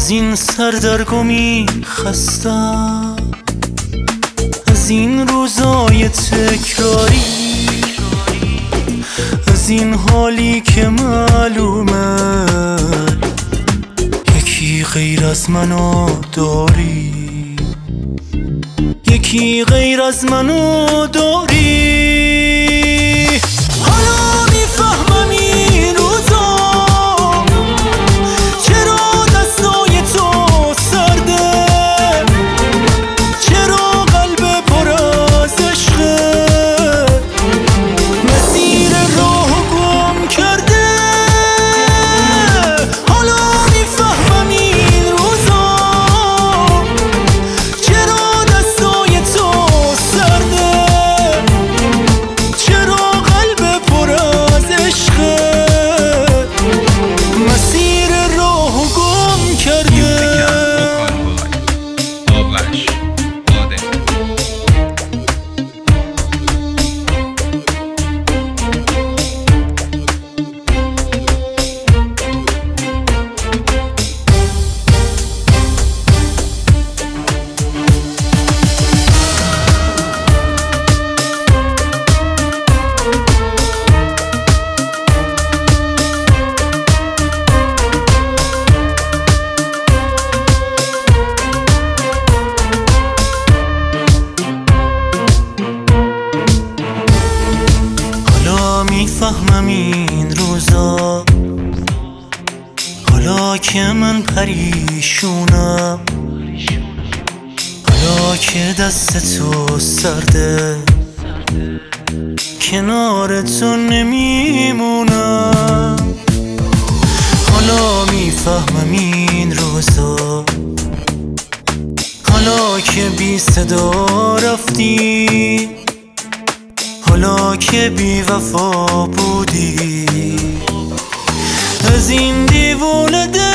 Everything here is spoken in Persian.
از این سردرگمی خستم، از این روزای تکراری، از این حالی که معلومه یکی غیر از منو داری، یکی غیر از منو داری. حالا میفهمم این روزا چرا دستای تو سرده، چرا قلب پر از عشقه مسیر راه گم کرده. حالا میفهمم این روزا چرا دستای تو سرده، چرا قلب پر از عشقه مسیر راه گم کرده. میفهمم این روزا حالا که من پریشونم، حالا که دست تو سرده کنار تو نمیمونم. حالا میفهمم این روزا حالا که بی صدا رفتی، حالا که بی وفا بودی، از این دیوونه